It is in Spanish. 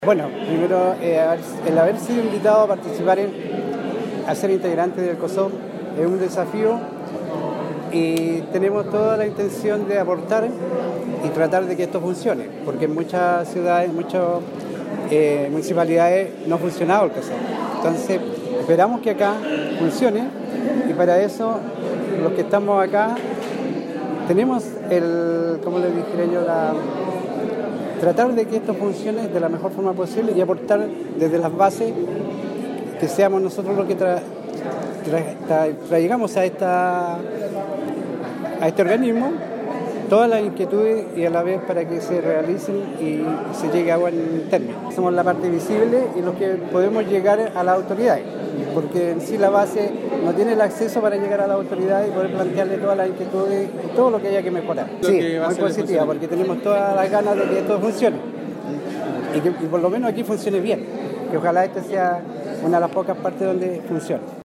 Bueno, primero, el haber sido invitado a participar a ser integrante del COSOB es un desafío y tenemos toda la intención de aportar y tratar de que esto funcione, porque en muchas ciudades, en muchas municipalidades no ha funcionado el COSOB. Entonces, esperamos que acá funcione y para eso los que estamos acá tenemos como les dijera yo, tratar de que esto funcione de la mejor forma posible y aportar desde las bases que seamos nosotros los que traigamos a este organismo todas las inquietudes y a la vez para que se realicen y se llegue a buen término. Somos la parte visible y los que podemos llegar a las autoridades, porque en sí la base no tiene el acceso para llegar a la autoridad y poder plantearle todas las inquietudes y todo lo que haya que mejorar. Sí, muy positiva, porque tenemos todas las ganas de que esto funcione y que por lo menos aquí funcione bien, que ojalá esta sea una de las pocas partes donde funcione.